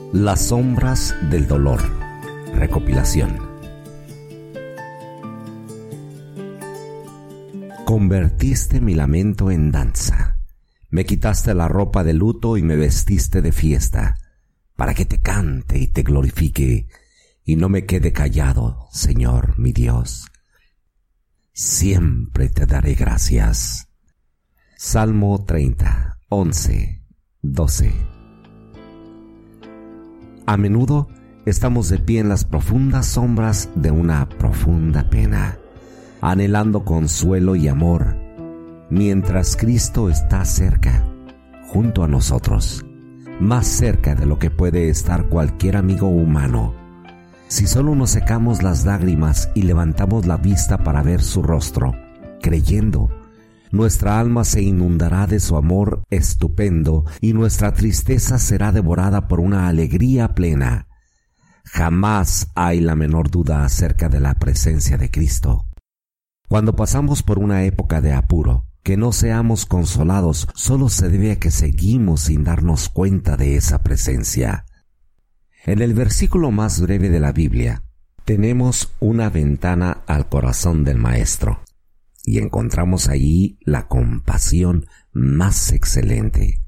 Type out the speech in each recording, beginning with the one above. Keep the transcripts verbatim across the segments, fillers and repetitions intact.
Las sombras del dolor. Recopilación. Convertiste mi lamento en danza. Me quitaste la ropa de luto y me vestiste de fiesta, para que te cante y te glorifique, y no me quede callado, Señor mi Dios. Siempre te daré gracias. Salmo treinta, once, doce. A menudo estamos de pie en las profundas sombras de una profunda pena, anhelando consuelo y amor, mientras Cristo está cerca, junto a nosotros, más cerca de lo que puede estar cualquier amigo humano. Si solo nos secamos las lágrimas y levantamos la vista para ver su rostro, creyendo, nuestra alma se inundará de su amor estupendo y nuestra tristeza será devorada por una alegría plena. Jamás hay la menor duda acerca de la presencia de Cristo. Cuando pasamos por una época de apuro, que no seamos consolados solo se debe a que seguimos sin darnos cuenta de esa presencia. En el versículo más breve de la Biblia, tenemos una ventana al corazón del Maestro. Y encontramos allí la compasión más excelente.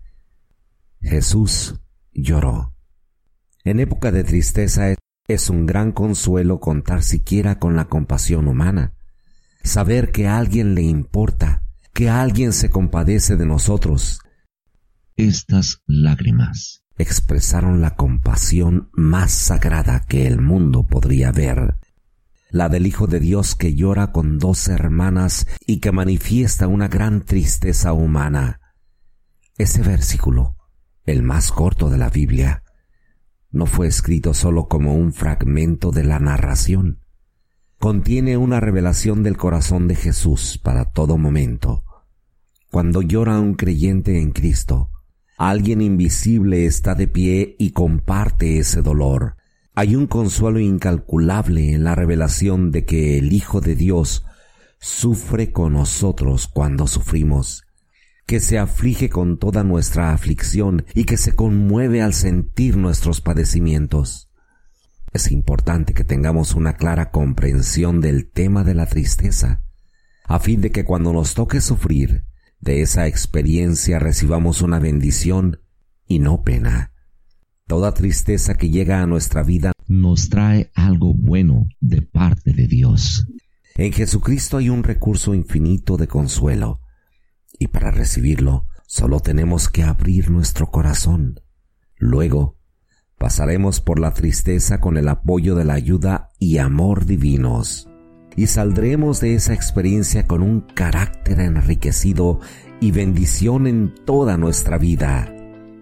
Jesús lloró. En época de tristeza es un gran consuelo contar siquiera con la compasión humana. Saber que a alguien le importa, que alguien se compadece de nosotros. Estas lágrimas expresaron la compasión más sagrada que el mundo podría ver. La del Hijo de Dios que llora con dos hermanas y que manifiesta una gran tristeza humana. Ese versículo, el más corto de la Biblia, no fue escrito solo como un fragmento de la narración. Contiene una revelación del corazón de Jesús para todo momento. Cuando llora un creyente en Cristo, alguien invisible está de pie y comparte ese dolor. Hay un consuelo incalculable en la revelación de que el Hijo de Dios sufre con nosotros cuando sufrimos, que se aflige con toda nuestra aflicción y que se conmueve al sentir nuestros padecimientos. Es importante que tengamos una clara comprensión del tema de la tristeza, a fin de que cuando nos toque sufrir, de esa experiencia recibamos una bendición y no pena. Toda tristeza que llega a nuestra vida nos trae algo bueno de parte de Dios. En Jesucristo hay un recurso infinito de consuelo, y para recibirlo solo tenemos que abrir nuestro corazón. Luego pasaremos por la tristeza con el apoyo de la ayuda y amor divinos, y saldremos de esa experiencia con un carácter enriquecido y bendición en toda nuestra vida.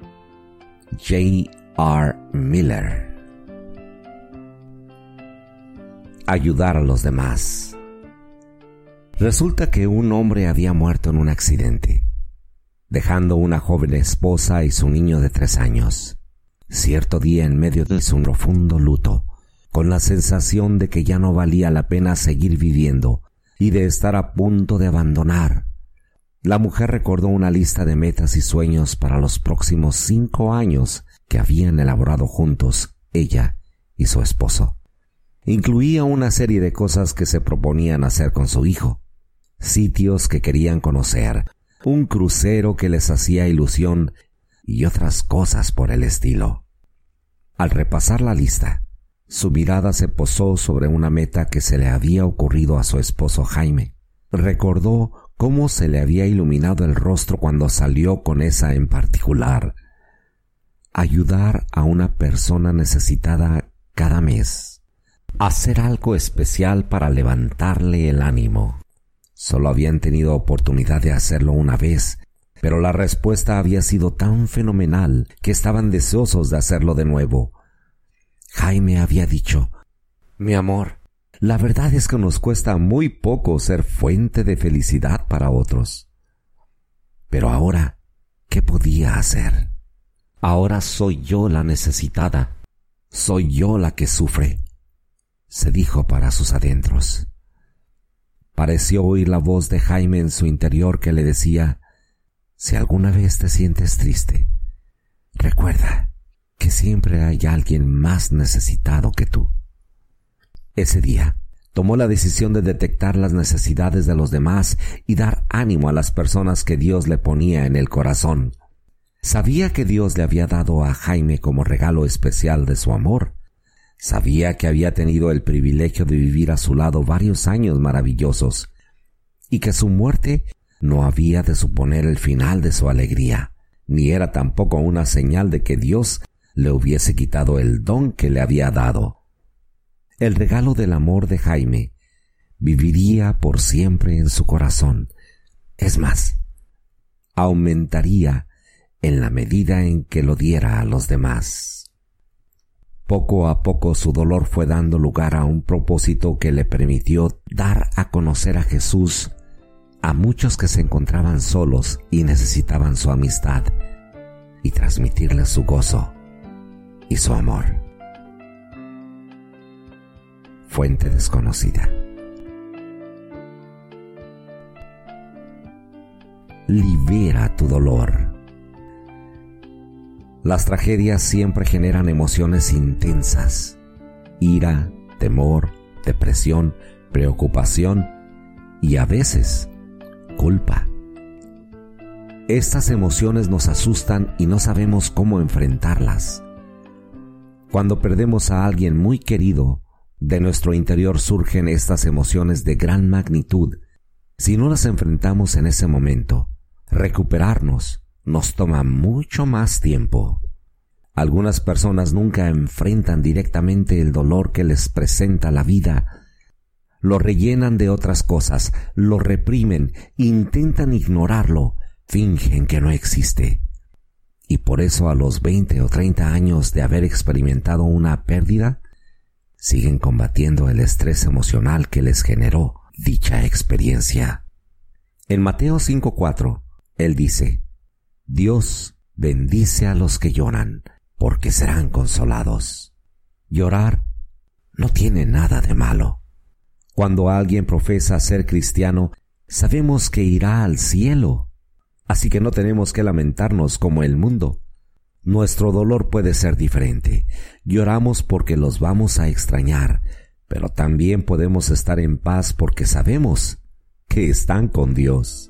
J. R. Miller. Ayudar a los demás. Resulta que un hombre había muerto en un accidente, dejando una joven esposa y su niño de tres años. Cierto día, en medio de su profundo luto, con la sensación de que ya no valía la pena seguir viviendo y de estar a punto de abandonar, la mujer recordó una lista de metas y sueños para los próximos cinco años que habían elaborado juntos ella y su esposo. Incluía una serie de cosas que se proponían hacer con su hijo, sitios que querían conocer, un crucero que les hacía ilusión y otras cosas por el estilo. Al repasar la lista, su mirada se posó sobre una meta que se le había ocurrido a su esposo Jaime. Recordó cómo se le había iluminado el rostro cuando salió con esa en particular. Ayudar a una persona necesitada cada mes. Hacer algo especial para levantarle el ánimo. Solo habían tenido oportunidad de hacerlo una vez, pero la respuesta había sido tan fenomenal que estaban deseosos de hacerlo de nuevo. Jaime había dicho: «Mi amor, la verdad es que nos cuesta muy poco ser fuente de felicidad para otros». Pero ahora, ¿qué podía hacer? Ahora soy yo la necesitada, soy yo la que sufre, se dijo para sus adentros. Pareció oír la voz de Jaime en su interior que le decía: si alguna vez te sientes triste, recuerda, que siempre hay alguien más necesitado que tú. Ese día, tomó la decisión de detectar las necesidades de los demás y dar ánimo a las personas que Dios le ponía en el corazón. Sabía que Dios le había dado a Jaime como regalo especial de su amor. Sabía que había tenido el privilegio de vivir a su lado varios años maravillosos y que su muerte no había de suponer el final de su alegría, ni era tampoco una señal de que Dios le hubiese quitado el don que le había dado. El regalo del amor de Jaime viviría por siempre en su corazón. Es más, aumentaría en la medida en que lo diera a los demás. Poco a poco su dolor fue dando lugar a un propósito que le permitió dar a conocer a Jesús a muchos que se encontraban solos y necesitaban su amistad, y transmitirles su gozo y su amor. Fuente desconocida. Libera tu dolor. Las tragedias siempre generan emociones intensas: ira, temor, depresión, preocupación y a veces culpa. Estas emociones nos asustan y no sabemos cómo enfrentarlas. Cuando perdemos a alguien muy querido, de nuestro interior surgen estas emociones de gran magnitud. Si no las enfrentamos en ese momento, recuperarnos nos toma mucho más tiempo. Algunas personas nunca enfrentan directamente el dolor que les presenta la vida. Lo rellenan de otras cosas, lo reprimen, intentan ignorarlo, fingen que no existe. Y por eso a los veinte o treinta años de haber experimentado una pérdida, siguen combatiendo el estrés emocional que les generó dicha experiencia. En Mateo cinco cuatro, Él dice: Dios bendice a los que lloran, porque serán consolados. Llorar no tiene nada de malo. Cuando alguien profesa ser cristiano, sabemos que irá al cielo, así que no tenemos que lamentarnos como el mundo. Nuestro dolor puede ser diferente. Lloramos porque los vamos a extrañar, pero también podemos estar en paz porque sabemos que están con Dios.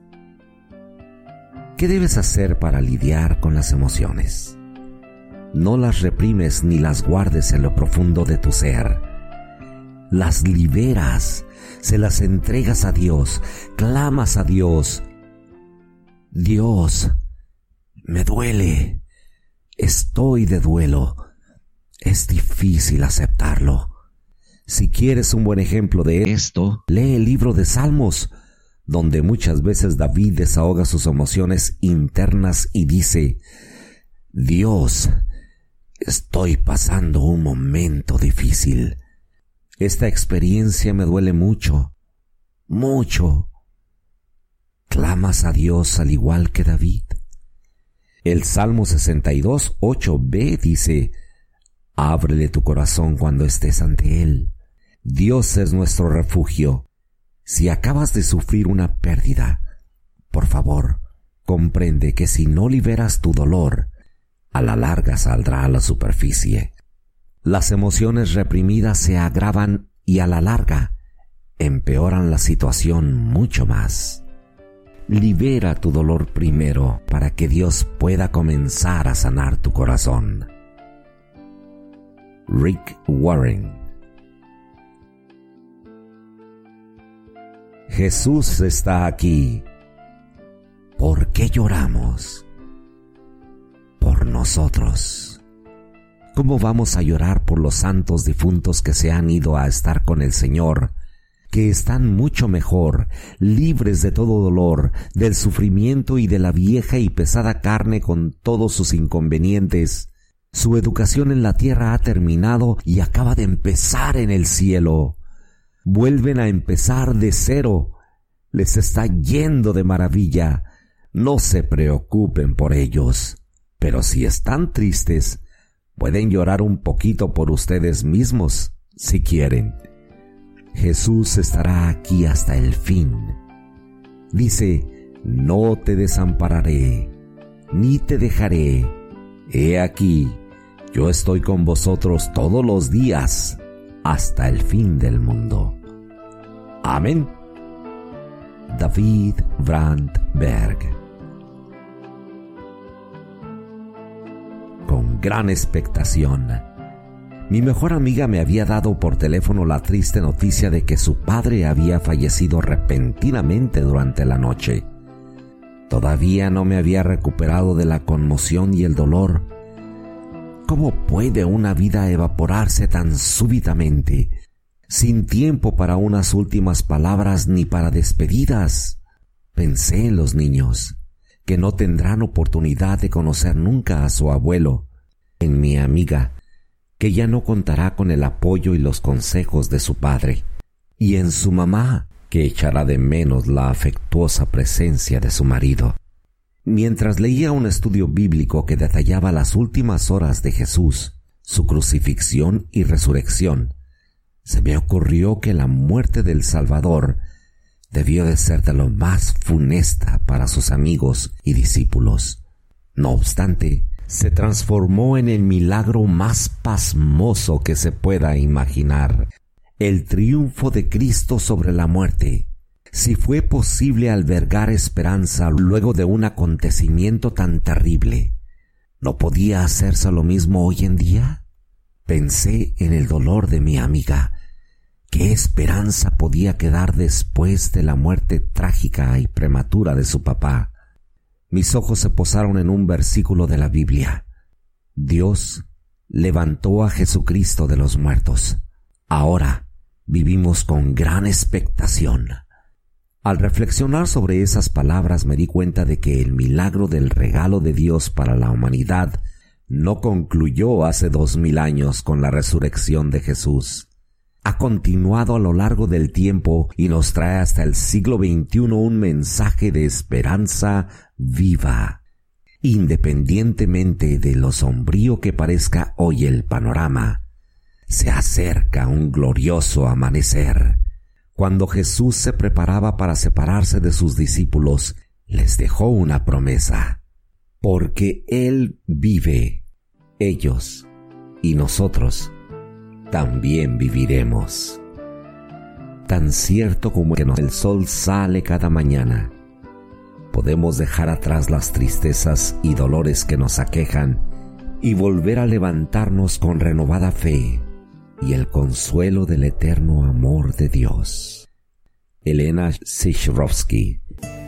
¿Qué debes hacer para lidiar con las emociones? No las reprimes ni las guardes en lo profundo de tu ser. Las liberas, se las entregas a Dios, clamas a Dios. Dios, me duele, estoy de duelo. Es difícil aceptarlo. Si quieres un buen ejemplo de esto, lee el libro de Salmos, donde muchas veces David desahoga sus emociones internas y dice: Dios, estoy pasando un momento difícil. Esta experiencia me duele mucho, mucho. ¿Clamas a Dios al igual que David? El Salmo sesenta y dos, ocho b dice: Ábrele tu corazón cuando estés ante Él. Dios es nuestro refugio. Si acabas de sufrir una pérdida, por favor, comprende que si no liberas tu dolor, a la larga saldrá a la superficie. Las emociones reprimidas se agravan y a la larga empeoran la situación mucho más. Libera tu dolor primero para que Dios pueda comenzar a sanar tu corazón. Rick Warren. Jesús está aquí. ¿Por qué lloramos? Por nosotros. ¿Cómo vamos a llorar por los santos difuntos que se han ido a estar con el Señor, que están mucho mejor, libres de todo dolor, del sufrimiento y de la vieja y pesada carne con todos sus inconvenientes? Su educación en la tierra ha terminado y acaba de empezar en el cielo. Vuelven a empezar de cero. Les está yendo de maravilla. No se preocupen por ellos. Pero si están tristes, pueden llorar un poquito por ustedes mismos, si quieren. Jesús estará aquí hasta el fin. Dice: no te desampararé, ni te dejaré. He aquí, Yo estoy con vosotros todos los días hasta el fin del mundo. Amén. David Brandberg. Con gran expectación, mi mejor amiga me había dado por teléfono la triste noticia de que su padre había fallecido repentinamente durante la noche. Todavía no me había recuperado de la conmoción y el dolor. ¿Cómo puede una vida evaporarse tan súbitamente, sin tiempo para unas últimas palabras ni para despedidas? Pensé en los niños, que no tendrán oportunidad de conocer nunca a su abuelo, en mi amiga, que ya no contará con el apoyo y los consejos de su padre, y en su mamá, que echará de menos la afectuosa presencia de su marido. Mientras leía un estudio bíblico que detallaba las últimas horas de Jesús, su crucifixión y resurrección, se me ocurrió que la muerte del Salvador debió de ser de lo más funesta para sus amigos y discípulos. No obstante, se transformó en el milagro más pasmoso que se pueda imaginar, el triunfo de Cristo sobre la muerte. Si fue posible albergar esperanza luego de un acontecimiento tan terrible, ¿no podía hacerse lo mismo hoy en día? Pensé en el dolor de mi amiga. ¿Qué esperanza podía quedar después de la muerte trágica y prematura de su papá? Mis ojos se posaron en un versículo de la Biblia. Dios levantó a Jesucristo de los muertos. Ahora vivimos con gran expectación. Al reflexionar sobre esas palabras me di cuenta de que el milagro del regalo de Dios para la humanidad no concluyó hace dos mil años con la resurrección de Jesús. Ha continuado a lo largo del tiempo y nos trae hasta el siglo veintiuno un mensaje de esperanza viva. Independientemente de lo sombrío que parezca hoy el panorama, se acerca un glorioso amanecer. Cuando Jesús se preparaba para separarse de sus discípulos, les dejó una promesa. Porque Él vive, ellos y nosotros también viviremos. Tan cierto como que el sol sale cada mañana, podemos dejar atrás las tristezas y dolores que nos aquejan y volver a levantarnos con renovada fe y el consuelo del eterno amor de Dios. Elena Szychowski.